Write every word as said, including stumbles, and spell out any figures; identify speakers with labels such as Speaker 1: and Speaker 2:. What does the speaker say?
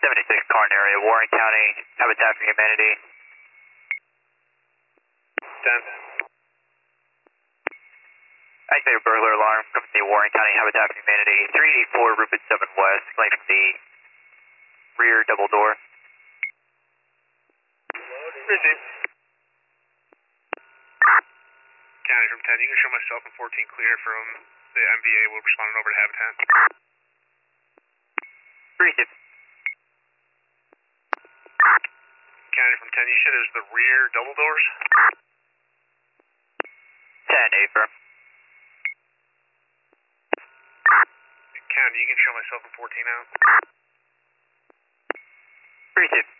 Speaker 1: seventy-six Carn area, Warren County, Habitat for Humanity.
Speaker 2: ten.
Speaker 1: Activated burglar alarm coming from the Warren County Habitat for Humanity, three eighty-four Rupert seven West, coming from the rear double door.
Speaker 2: Received. County from ten, you can show myself and fourteen clear from the M B A. We'll respond over to Habitat.
Speaker 1: Received.
Speaker 2: County from ten, you said it was the rear double doors?
Speaker 1: ten, affirm.
Speaker 2: County, you can show myself and fourteen out.
Speaker 1: Received.